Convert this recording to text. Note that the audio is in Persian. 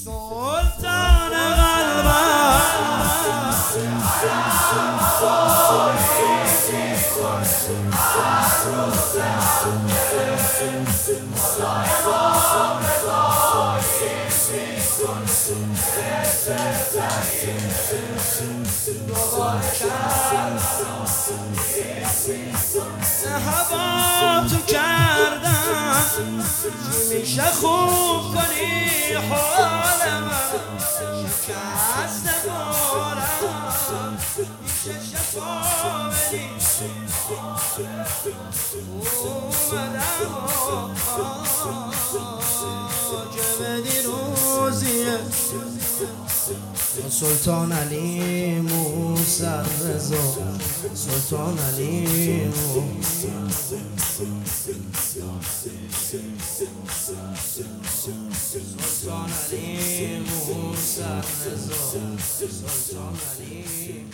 سلطان قلبم هوا تو کردم میشه خوب کنی حال من شکست بارم میشه شفا بدی که بدی روزیه سلطان علی موسی رضا سلطان علی سلطان علی موسی رضا سلطان علی